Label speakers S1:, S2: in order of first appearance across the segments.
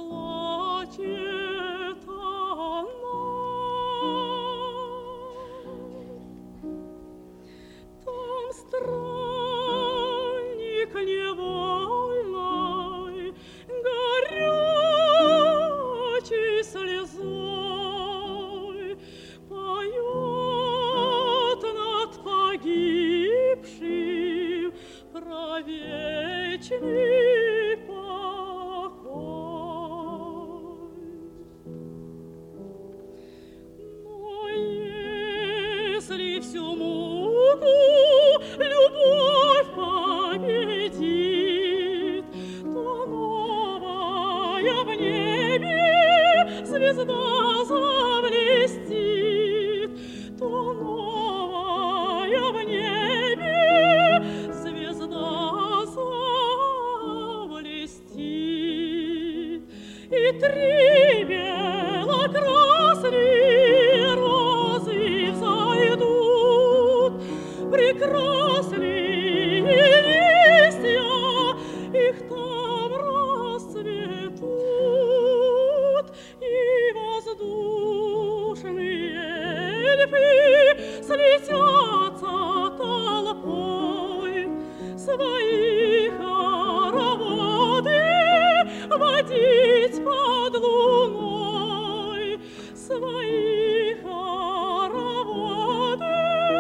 S1: плачет она. Там странник невольной, горячей слезой поет над погибшим про вечный покой. Но если всю муку любовь победит, то новая в небе звезда заблестит, то новая в небе звезда заблестит. И три белокрасные розы взойдут, прекрасные листья, их там расцветут, и воздушные эльфы слетятся толпой свои хороводы водить под луной, свои хороводы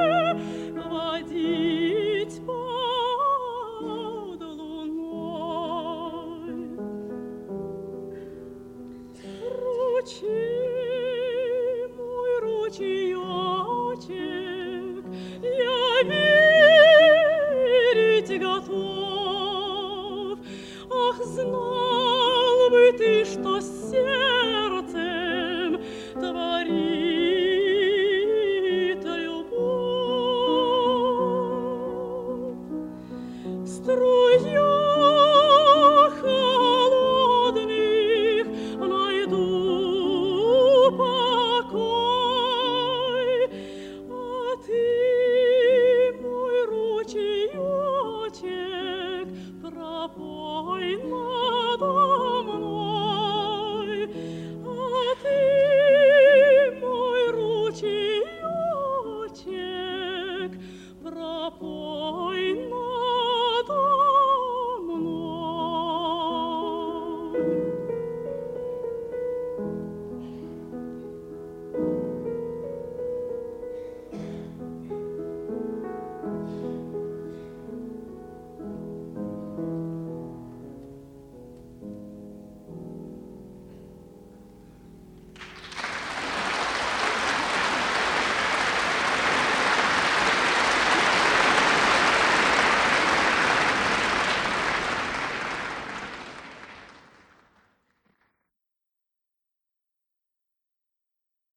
S1: водить под луной. Ручей мой, ручеечек, я верить готов. Ах, знал бы ты, что сердце